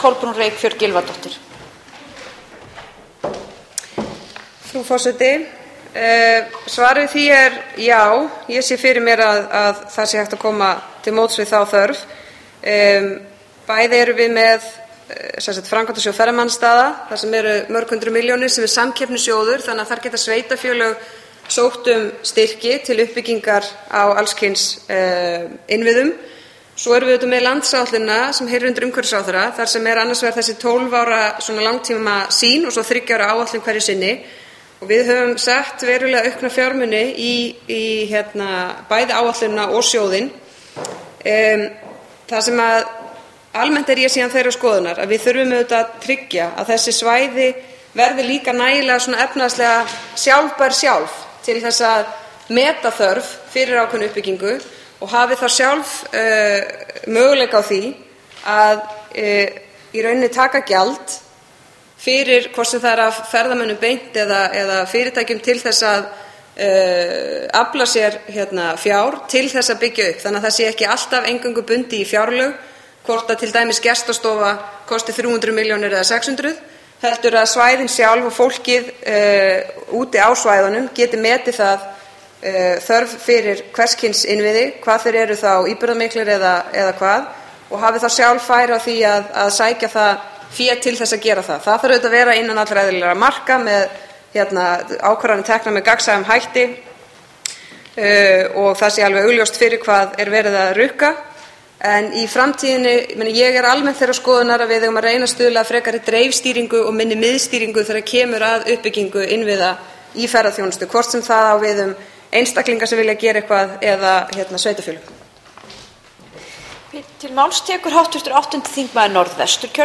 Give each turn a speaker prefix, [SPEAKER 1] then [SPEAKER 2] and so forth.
[SPEAKER 1] Kolbrún Reykfjörð Gylfadóttir.
[SPEAKER 2] Frú forseti, svarið því já, ég sé fyrir mér að það sé hægt að koma til móts við þá þörf. Bæði erum við með framkvæmdasjóð ferðamannastaða, þar sem eru mörg hundruð milljónir sem er samkeppnissjóður, þannig að þar geta sveitarfélög sótt styrki til uppbyggingar á alls kyns innviðum. Svo erum við með landsáætlunina sem heyrir undir umhverfisráðherra, þar sem annars vegar þessi 12 ára svona langtíma sýn og svo 3 ára áætlun hverju sinni. Og við höfum sett verulega aukna fjármuni í bæði áætlunina og sjóðinn. Það sem að almennt ég síðan þeirrar skoðunar að við þurfum auðvitað að tryggja að þessi svæði verði líka nægilega svona efnahagslega sjálfbær sjálf til þess að meta þörf fyrir ákveðna uppbyggingu og hafi þá sjálf möguleika á því að í rauninni taka gjald fyrir hvort sem það af ferðamönnum beint eða fyrirtækjum til þess að afla sér fjár til þess að byggja upp. Þannig að það sé ekki alltaf eingöngu bundið í fjárlög, hvort að til dæmis gestastofa kosti 300 milljónir eða 600, heldur að svæðin sjálf og fólkið úti á svæðunum geti metið það þörf fyrir hvers kyns innviði, hvað þeir eru þá íburðarmiklir eða hvað, og hafi þá sjálf færi á því að sækja það fé til þess að gera það. Það þarf auðvitað að vera innan allra eðlilegra marka með ákvarðanir teknar með gagnsæjum hætti og það sé alveg augljóst fyrir hvað verið að rukka. En í framtíðinni, ég almennt þeirrar skoðunar að við eigum að reyna að stuðla að frekari dreifstýringu og minni miðstýringu þegar kemur að uppbyggingu innviða í ferðaþjónustu, hvort sem það á við einstaklingar sem vilja gera eitthvað eða sveitarfélög.
[SPEAKER 1] Til máls tekur hv. 8. þingmaður Norðvesturkjördæmis